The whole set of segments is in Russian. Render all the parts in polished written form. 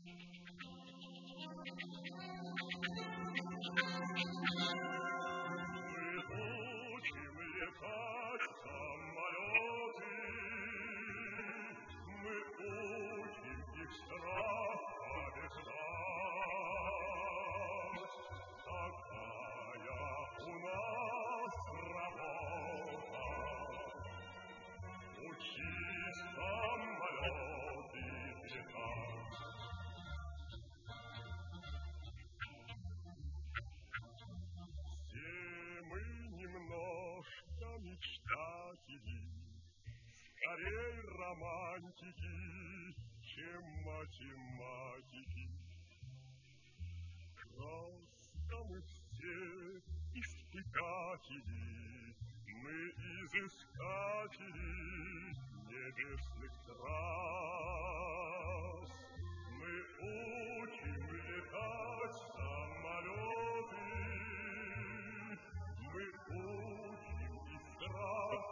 учим летать самолеты, мы учим их страх побеждать. Такая у нас работа — учить самолеты летать. Все мы немножко мечтатели, скорей романтики, чем математики. Просто мы все испытатели, мы изыскатели небесных трасс. Мы учим летать самолеты, мы учим и страх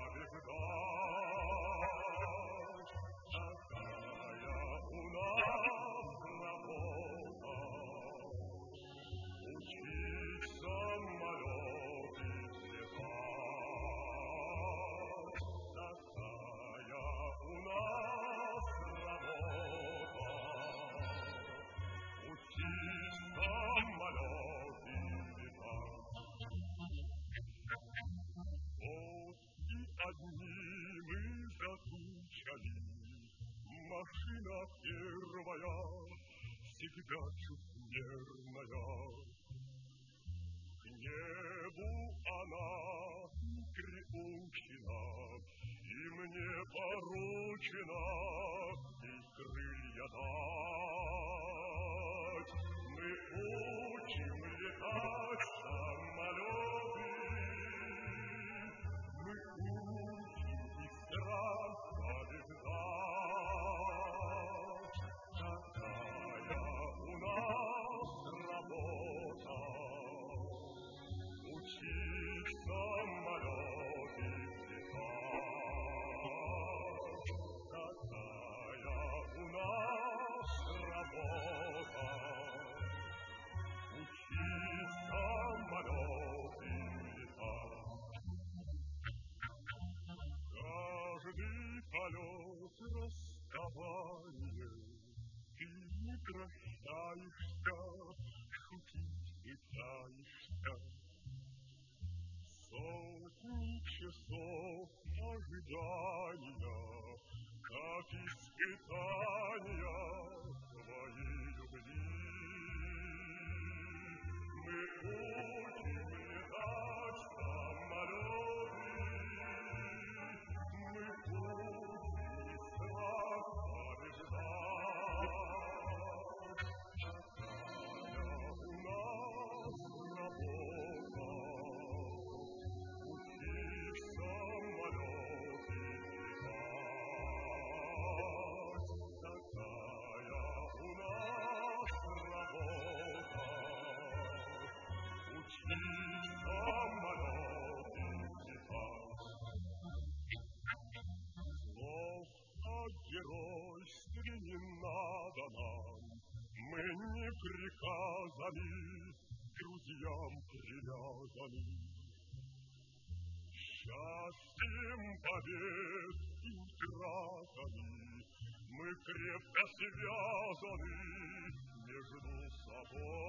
побеждать. Такая у нас работа — учить самолеты летать. Такая у нас работа — учить самолеты летать. Вот и одни мы закучали, машина первая всегда чувствительная. К небу она приучена, и мне поручено ей крылья дать. Мы учим летать самолеты, мы учим и страх побеждать. Такая у нас работа — учить самолеты летать. Такая у нас работа — учить самолеты летать. Каждый полет расставание, ты не прощаешься, шутить пытаешься. Сотни часов ожидания, как испытания твоей любви. Мы учим летать самолеты, мы учим и страх побеждать. Такая у нас работа — учить самолеты летать. Такая у нас работа — учить самолеты летать. Слов о геройстве не надо нам, мы не приказаны, друзьям привязаны. Счастьем побед и утратами мы крепко связаны между собой.